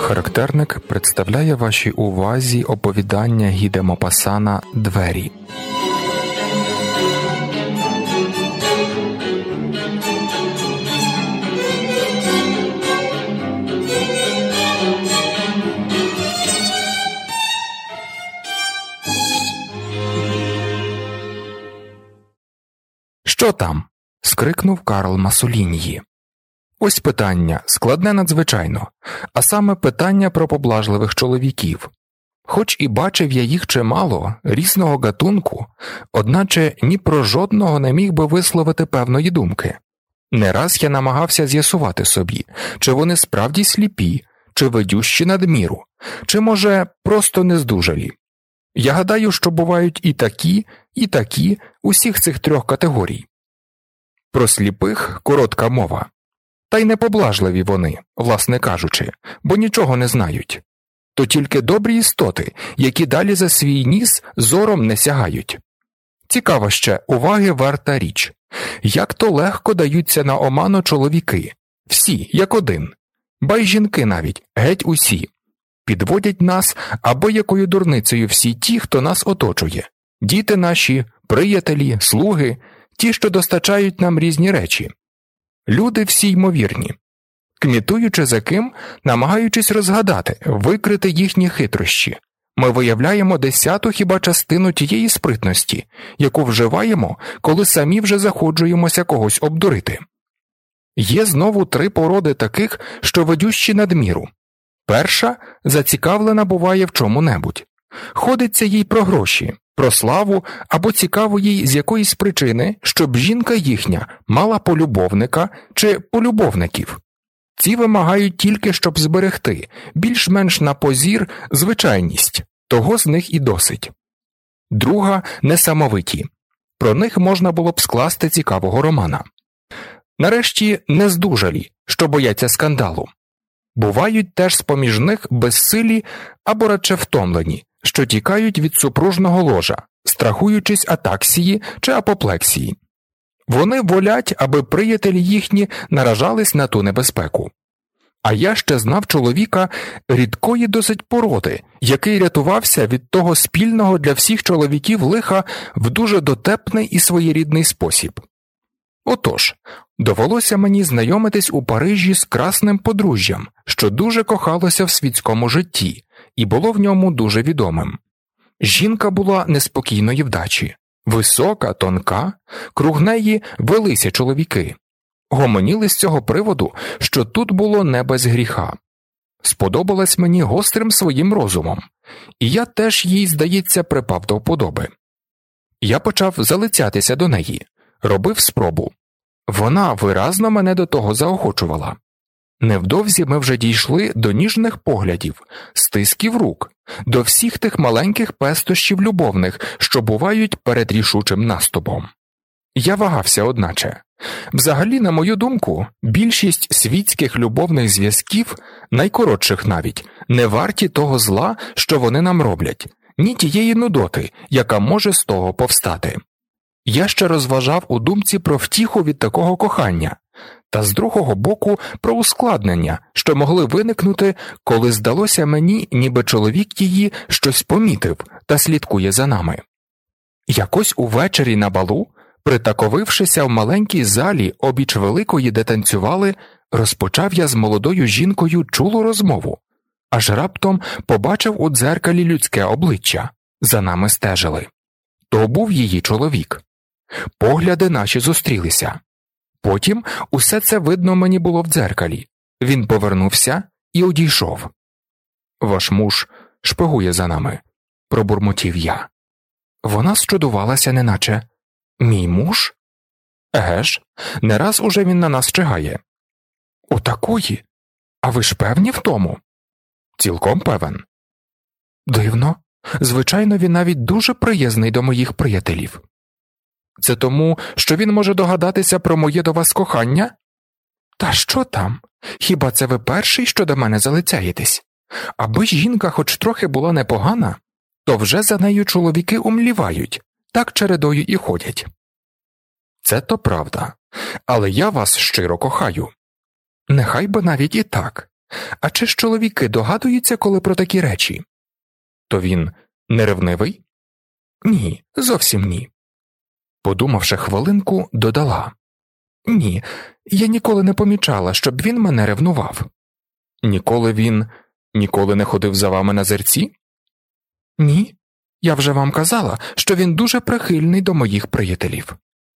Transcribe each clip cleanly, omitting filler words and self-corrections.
Характерник представляє вашій увазі оповідання Гі де Мопассана «Двері». «Що там?» – скрикнув Карл Масоліньї. Ось питання, складне надзвичайно, а саме питання про поблажливих чоловіків. Хоч і бачив я їх чимало, різного гатунку, одначе ні про жодного не міг би висловити певної думки. Не раз я намагався з'ясувати собі, чи вони справді сліпі, чи видющі надміру, чи, може, просто нездужалі. Я гадаю, що бувають і такі, усіх цих трьох категорій. Про сліпих коротка мова. Та й непоблажливі вони, власне кажучи, бо нічого не знають. То тільки добрі істоти, які далі за свій ніс зором не сягають. Цікава ще, уваги варта річ. Як то легко даються на оману чоловіки. Всі, як один. Ба й жінки навіть, геть усі. Підводять нас або якою дурницею всі ті, хто нас оточує. Діти наші, приятелі, слуги, ті, що достачають нам різні речі. Люди всі ймовірні. Кмітуючи за ким, намагаючись розгадати, викрити їхні хитрощі, ми виявляємо 10-ту хіба частину тієї спритності, яку вживаємо, коли самі вже заходжуємося когось обдурити. Є знову 3 породи таких, що ведющі надміру. Перша – зацікавлена буває в чому-небудь. Ходиться їй про гроші, про славу або цікаво їй з якоїсь причини, щоб жінка їхня мала полюбовника чи полюбовників. Ці вимагають тільки, щоб зберегти, більш-менш на позір, звичайність, того з них і досить. Друга – несамовиті. Про них можна було б скласти цікавого романа. Нарешті нездужалі, що бояться скандалу. Бувають теж з-поміж них безсилі або радше втомлені, що тікають від супружного ложа, страхуючись атаксії чи апоплексії. Вони волять, аби приятелі їхні наражались на ту небезпеку. А я ще знав чоловіка рідкої досить породи, який рятувався від того спільного для всіх чоловіків лиха в дуже дотепний і своєрідний спосіб. Отож, довелося мені знайомитись у Парижі з красним подружжям, що дуже кохалося в світському житті і було в ньому дуже відомим. Жінка була неспокійної вдачі, висока, тонка, круг неї велися чоловіки. Гомоніли з цього приводу, що тут було не без гріха. Сподобалась мені гострим своїм розумом, і я теж їй, здається, припав до вподоби. Я почав залицятися до неї, робив спробу. Вона виразно мене до того заохочувала. Невдовзі ми вже дійшли до ніжних поглядів, стисків рук, до всіх тих маленьких пестощів любовних, що бувають перед рішучим наступом. Я вагався, одначе. Взагалі, на мою думку, більшість світських любовних зв'язків, найкоротших навіть, не варті того зла, що вони нам роблять, ні тієї нудоти, яка може з того повстати. Я ще розважав у думці про втіху від такого кохання, та з другого боку про ускладнення, що могли виникнути, коли здалося мені, ніби чоловік її щось помітив та слідкує за нами. Якось увечері на балу, притаковившися в маленькій залі обіч великої, де танцювали, розпочав я з молодою жінкою чулу розмову, аж раптом побачив у дзеркалі людське обличчя, за нами стежили. То був її чоловік. Погляди наші зустрілися. Потім усе це видно мені було в дзеркалі. Він повернувся і одійшов. «Ваш муж шпигує за нами», – пробурмотів я. Вона зчудувалася неначе. «Мій муж? Еге ж, не раз уже він на нас чигає». «Отакої? А ви ж певні в тому?» «Цілком певен». «Дивно. Звичайно, він навіть дуже приязний до моїх приятелів». «Це тому, що він може догадатися про моє до вас кохання?» «Та що там? Хіба це ви перший, що до мене залицяєтесь? Аби жінка хоч трохи була непогана, то вже за нею чоловіки умлівають, так чередою і ходять». «Це то правда, але я вас щиро кохаю». «Нехай би навіть і так. А чи ж чоловіки догадуються, коли про такі речі? То він неревнивий? Ні, зовсім ні. Подумавши хвилинку, додала: ні, я ніколи не помічала, щоб він мене ревнував. Ніколи не ходив за вами на зерці? Ні, я вже вам казала, що він дуже прихильний до моїх приятелів.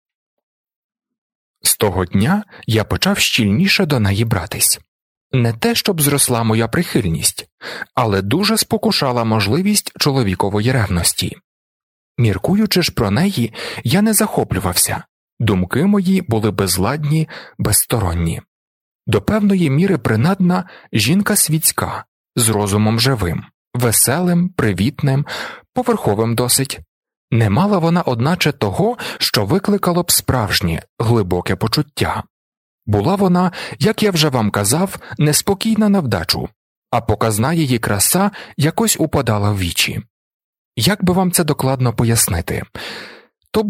З того дня я почав щільніше до неї братись. Не те, щоб зросла моя прихильність, але дуже спокушала можливість чоловікової ревності. Міркуючи ж про неї, я не захоплювався, думки мої були безладні, безсторонні. До певної міри принадна жінка світська, з розумом живим, веселим, привітним, поверховим досить. Не мала вона, одначе, того, що викликало б справжнє, глибоке почуття. Була вона, як я вже вам казав, неспокійна на вдачу, а показна її краса якось упадала в вічі. Як би вам це докладно пояснити? То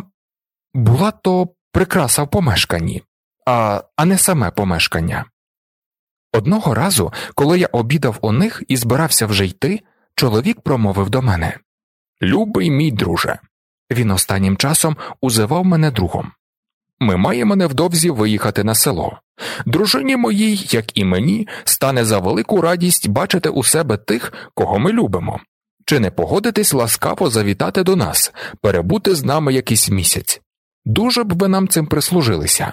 була то прикраса в помешканні, а не саме помешкання. Одного разу, коли я обідав у них і збирався вже йти, чоловік промовив до мене: «Любий мій друже». Він останнім часом узивав мене другом. «Ми маємо невдовзі виїхати на село. Дружині моїй, як і мені, стане за велику радість бачити у себе тих, кого ми любимо. Чи не погодитесь ласкаво завітати до нас, перебути з нами якийсь місяць? Дуже б ви нам цим прислужилися».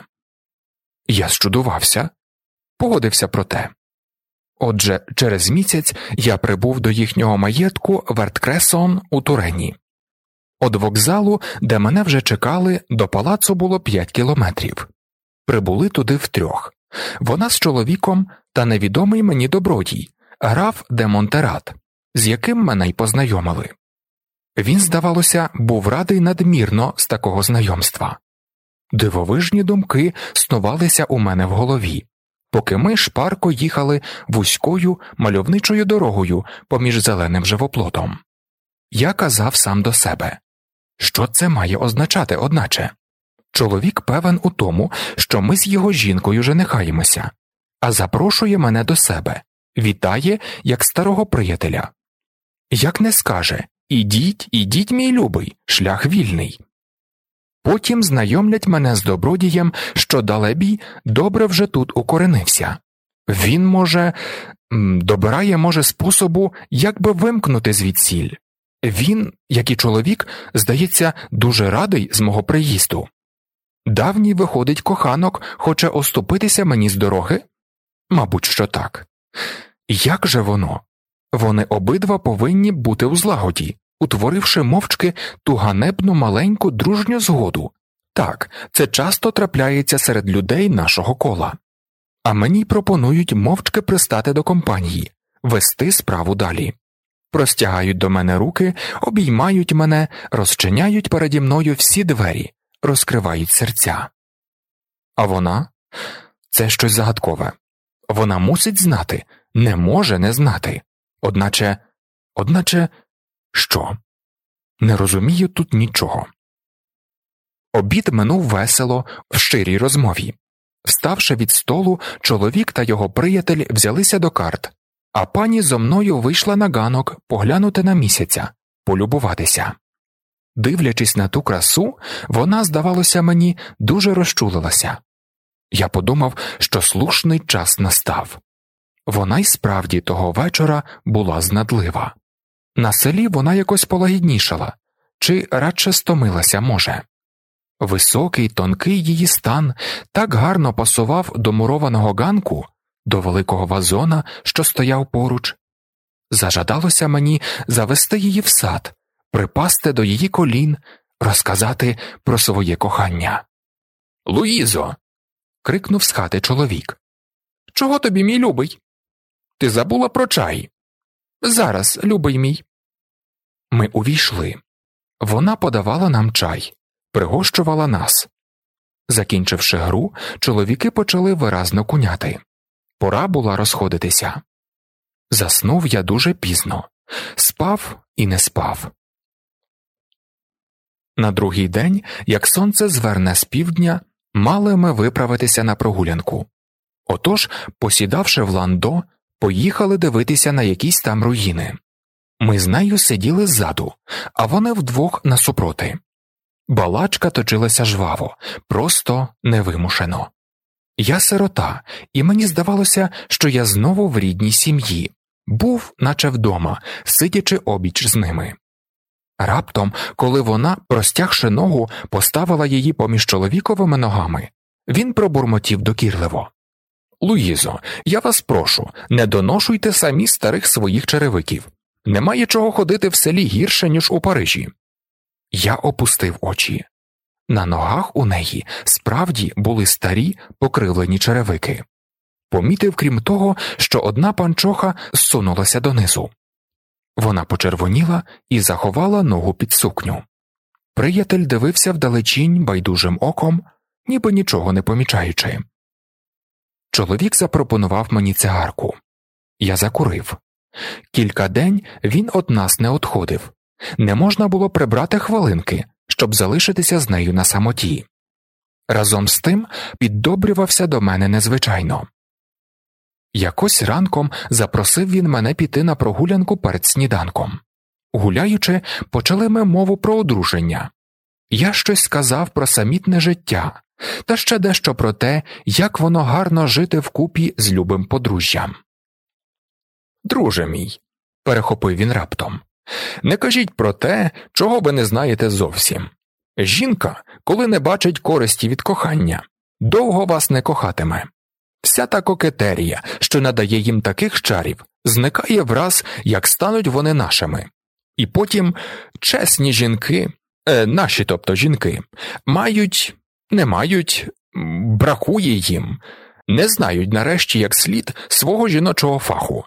Я зчудувався, погодився про те. Отже, через місяць я прибув до їхнього маєтку Верткресон у Турені. Од вокзалу, де мене вже чекали, до палацу було 5 кілометрів. Прибули туди втрьох. Вона з чоловіком та невідомий мені добродій, граф де Монтерат, з яким мене й познайомили. Він, здавалося, був радий надмірно з такого знайомства. Дивовижні думки снувалися у мене в голові, поки ми шпарко їхали вузькою мальовничою дорогою поміж зеленим живоплотом. Я казав сам до себе: що це має означати, одначе? Чоловік певен у тому, що ми з його жінкою женихаємося, а запрошує мене до себе, вітає, як старого приятеля. Як не скаже: ідіть, мій любий, шлях вільний. Потім знайомлять мене з добродієм, що далебі добре вже тут укоренився. Він, добирає способу, як би вимкнути звідсіль. Він, як і чоловік, здається, дуже радий з мого приїзду. Давній, виходить, коханок хоче оступитися мені з дороги? Мабуть, що так. Як же воно? Вони обидва повинні бути у злагоді, утворивши мовчки ту ганебну маленьку дружню згоду. Так, це часто трапляється серед людей нашого кола. А мені пропонують мовчки пристати до компанії, вести справу далі. Простягають до мене руки, обіймають мене, розчиняють переді мною всі двері, розкривають серця. А вона? Це щось загадкове. Вона мусить знати, не може не знати. Одначе, що? Не розумію тут нічого. Обід минув весело, в щирій розмові. Вставши від столу, чоловік та його приятель взялися до карт, а пані зо мною вийшла на ганок поглянути на місяця, полюбуватися. Дивлячись на ту красу, вона, здавалося мені, дуже розчулилася. Я подумав, що слушний час настав. Вона й справді того вечора була знадлива. На селі вона якось полагіднішала, чи радше стомилася, може. Високий, тонкий її стан так гарно пасував до мурованого ганку, до великого вазона, що стояв поруч. Зажадалося мені завести її в сад, припасти до її колін, розказати про своє кохання. «Луїзо!» – крикнув з хати чоловік. «Чого тобі, мій любий? Ти забула про чай?» «Зараз, любий мій». Ми увійшли. Вона подавала нам чай, пригощувала нас. Закінчивши гру, чоловіки почали виразно куняти. Пора була розходитися. Заснув я дуже пізно. Спав і не спав. На другий день, як сонце зверне з півдня, мали ми виправитися на прогулянку. Отож, посідавши в ландо, поїхали дивитися на якісь там руїни. Ми з нею сиділи ззаду, а вони вдвох насупроти. Балачка точилася жваво, просто невимушено. Я сирота, і мені здавалося, що я знову в рідній сім'ї. Був, наче вдома, сидячи обіч з ними. Раптом, коли вона, простягши ногу, поставила її поміж чоловіковими ногами, він пробурмотів докірливо: «Луїзо, я вас прошу, не доношуйте самі старих своїх черевиків. Немає чого ходити в селі гірше, ніж у Парижі». Я опустив очі. На ногах у неї справді були старі покривлені черевики. Помітив, крім того, що одна панчоха зсунулася донизу. Вона почервоніла і заховала ногу під сукню. Приятель дивився вдалечінь байдужим оком, ніби нічого не помічаючи. Чоловік запропонував мені цигарку. Я закурив. Кілька день він од нас не одходив. Не можна було прибрати хвилинки, щоб залишитися з нею на самоті. Разом з тим піддобрювався до мене незвичайно. Якось ранком запросив він мене піти на прогулянку перед сніданком. Гуляючи, почали ми мову про одруження. Я щось сказав про самітне життя, та ще дещо про те, як воно гарно жити вкупі з любим подружжям. «Друже мій», – перехопив він раптом, – «не кажіть про те, чого ви не знаєте зовсім. Жінка, коли не бачить користі від кохання, довго вас не кохатиме. Вся та кокетерія, що надає їм таких чарів, зникає враз, як стануть вони нашими. І потім чесні жінки, наші тобто жінки, не мають, бракує їм, не знають нарешті як слід свого жіночого фаху.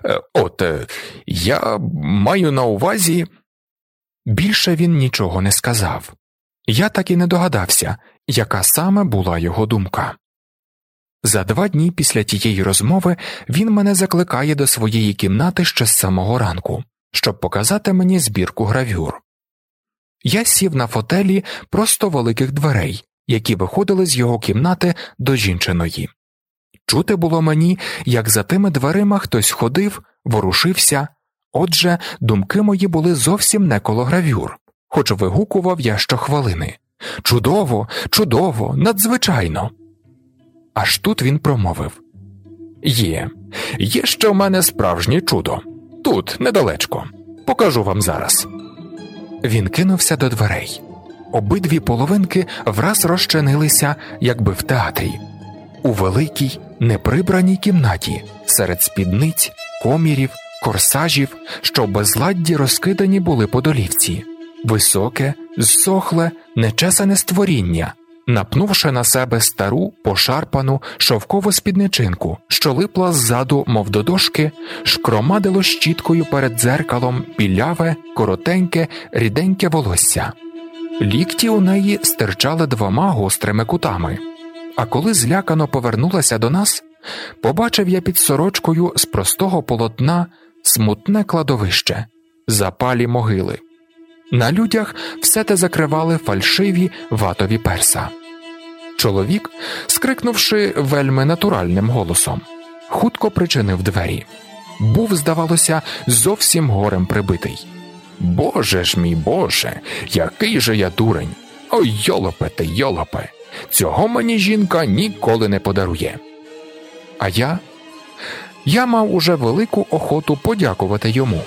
Я маю на увазі...» Більше він нічого не сказав. Я так і не догадався, яка саме була його думка. За 2 дні після тієї розмови він мене закликає до своєї кімнати ще з самого ранку, щоб показати мені збірку гравюр. Я сів на фотелі просто великих дверей, які виходили з його кімнати до жінчиної. Чути було мені, як за тими дверима хтось ходив, ворушився, отже, думки мої були зовсім не коло гравюр, хоч вигукував я щохвилини: «Чудово, чудово, надзвичайно!» Аж тут він промовив: Є ще в мене справжнє чудо. Тут, недалечко. Покажу вам зараз». Він кинувся до дверей. Обидві половинки враз розчинилися, якби в театрі. У великій, неприбраній кімнаті, серед спідниць, комірів, корсажів, що в безладді розкидані були по долівці. Високе, зсохле, нечесане створіння, напнувши на себе стару, пошарпану, шовкову спідничинку, що липла ззаду, мов до дошки, шкромадило щіткою перед дзеркалом біляве, коротеньке, ріденьке волосся. Лікті у неї стирчали 2 гострими кутами. А коли злякано повернулася до нас, побачив я під сорочкою з простого полотна смутне кладовище, запалі могили. На людях все те закривали фальшиві ватові перса. Чоловік, скрикнувши вельми натуральним голосом, хутко причинив двері. Був, здавалося, зовсім горем прибитий. «Боже ж мій Боже, який же я дурень! Ой, йолопе ти, йолопе! Цього мені жінка ніколи не подарує!» А я мав уже велику охоту подякувати йому.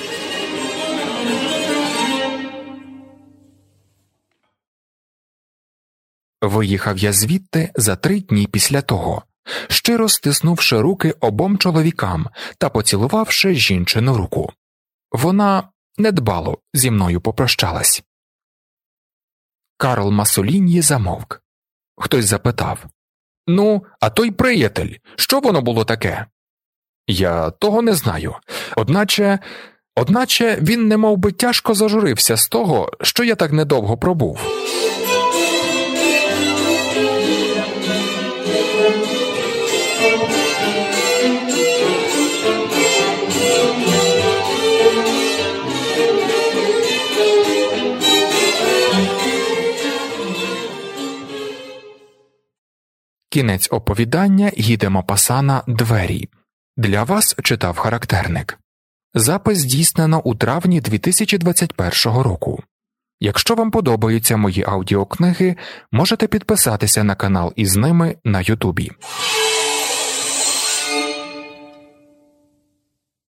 Виїхав я звідти за 3 дні після того, щиро стиснувши руки обом чоловікам та поцілувавши жінчину руку. Вона недбало зі мною попрощалась. Карл Масоліньї замовк. Хтось запитав: «Ну, а той приятель, що воно було таке?» «Я того не знаю. Одначе він немов би тяжко зажурився з того, що я так недовго пробув». Кінець оповідання Гі де Мопассана «Двері». Для вас читав Характерник. Запис здійснено у травні 2021 року. Якщо вам подобаються мої аудіокниги, можете підписатися на канал із ними на Ютубі.